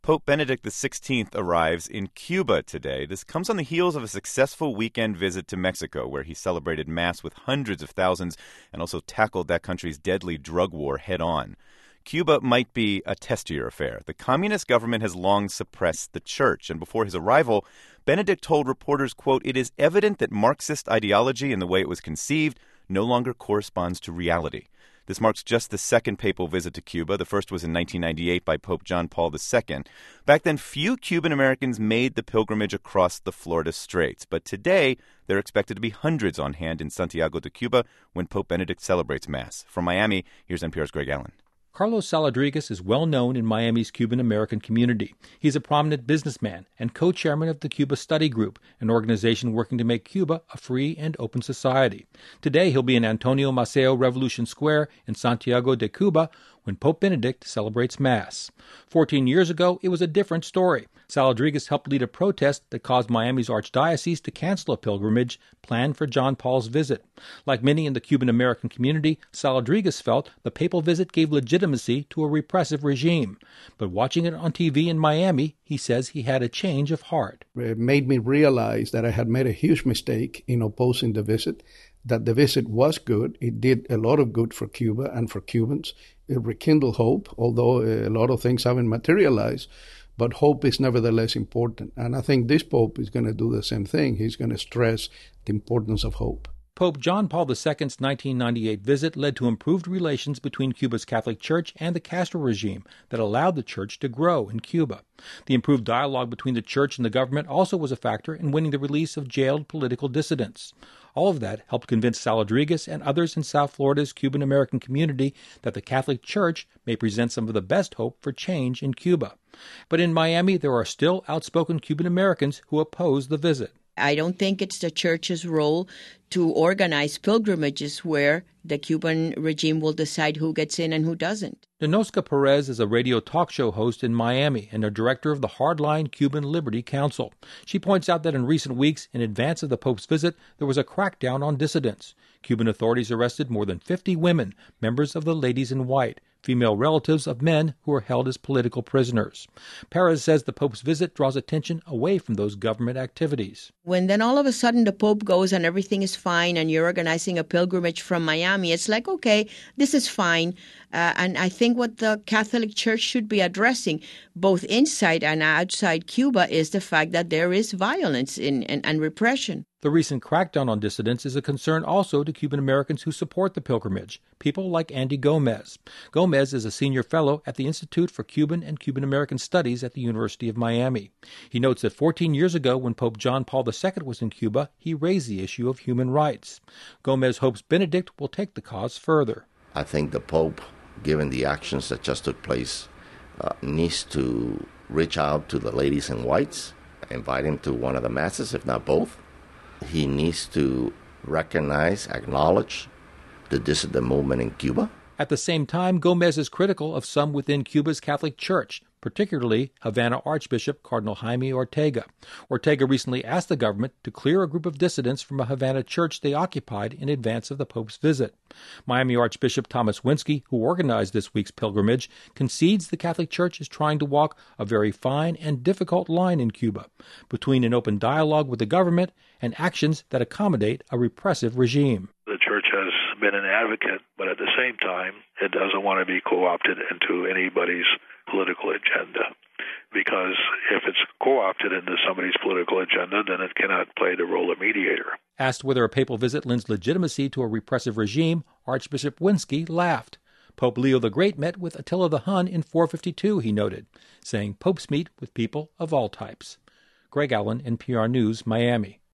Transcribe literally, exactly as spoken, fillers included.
Pope Benedict the sixteenth arrives in Cuba today. This comes on the heels of a successful weekend visit to Mexico, where he celebrated Mass with hundreds of thousands and also tackled that country's deadly drug war head-on. Cuba might be a testier affair. The communist government has long suppressed the church, and before his arrival, Benedict told reporters, quote, "It is evident that Marxist ideology and the way it was conceived no longer corresponds to reality." This marks just the second papal visit to Cuba. The first was in nineteen ninety-eight by Pope John Paul the Second. Back then, few Cuban Americans made the pilgrimage across the Florida Straits. But today, there are expected to be hundreds on hand in Santiago de Cuba when Pope Benedict celebrates Mass. From Miami, here's N P R's Greg Allen. Carlos Saladrigas is well known in Miami's Cuban-American community. He's a prominent businessman and co-chairman of the Cuba Study Group, an organization working to make Cuba a free and open society. Today, he'll be in Antonio Maceo Revolution Square in Santiago de Cuba when Pope Benedict celebrates Mass. Fourteen years ago, it was a different story. Saladrigas helped lead a protest that caused Miami's archdiocese to cancel a pilgrimage planned for John Paul's visit. Like many in the Cuban-American community, Saladrigas felt the papal visit gave legitimacy to a repressive regime. But watching it on T V in Miami, he says he had a change of heart. It made me realize that I had made a huge mistake in opposing the visit, that the visit was good. It did a lot of good for Cuba and for Cubans. It rekindled hope, although a lot of things haven't materialized. But hope is nevertheless important. And I think this Pope is going to do the same thing. He's going to stress the importance of hope. Pope John Paul the Second's nineteen ninety-eight visit led to improved relations between Cuba's Catholic Church and the Castro regime that allowed the church to grow in Cuba. The improved dialogue between the church and the government also was a factor in winning the release of jailed political dissidents. All of that helped convince Saladrigas and others in South Florida's Cuban-American community that the Catholic Church may present some of the best hope for change in Cuba. But in Miami, there are still outspoken Cuban Americans who oppose the visit. I don't think it's the church's role to organize pilgrimages where the Cuban regime will decide who gets in and who doesn't. Nonosca Perez is a radio talk show host in Miami and a director of the Hardline Cuban Liberty Council. She points out that in recent weeks, in advance of the Pope's visit, there was a crackdown on dissidents. Cuban authorities arrested more than fifty women, members of the Ladies in White, female relatives of men who were held as political prisoners. Perez says the Pope's visit draws attention away from those government activities. When then all of a sudden the Pope goes and everything is fine and you're organizing a pilgrimage from Miami, it's like, okay, this is fine. Uh, and I think what the Catholic Church should be addressing, both inside and outside Cuba, is the fact that there is violence in, and, and repression. The recent crackdown on dissidents is a concern also to Cuban Americans who support the pilgrimage, people like Andy Gomez. Gomez is a senior fellow at the Institute for Cuban and Cuban American Studies at the University of Miami. He notes that fourteen years ago, when Pope John Paul the Second was in Cuba, he raised the issue of human rights. Gomez hopes Benedict will take the cause further. I think the Pope, given the actions that just took place, uh, needs to reach out to the ladies in whites, invite him to one of the masses, if not both. He needs to recognize, acknowledge the dissident movement in Cuba. At the same time, Gomez is critical of some within Cuba's Catholic Church, particularly Havana Archbishop Cardinal Jaime Ortega. Ortega recently asked the government to clear a group of dissidents from a Havana church they occupied in advance of the Pope's visit. Miami Archbishop Thomas Winsky, who organized this week's pilgrimage, concedes the Catholic Church is trying to walk a very fine and difficult line in Cuba between an open dialogue with the government and actions that accommodate a repressive regime. The church has been an advocate, but at the same time, it doesn't want to be co-opted into anybody's political agenda. Because if it's co-opted into somebody's political agenda, then it cannot play the role of mediator. Asked whether a papal visit lends legitimacy to a repressive regime, Archbishop Winsky laughed. Pope Leo the Great met with Attila the Hun in four fifty-two, he noted, saying popes meet with people of all types. Greg Allen, N P R News, Miami.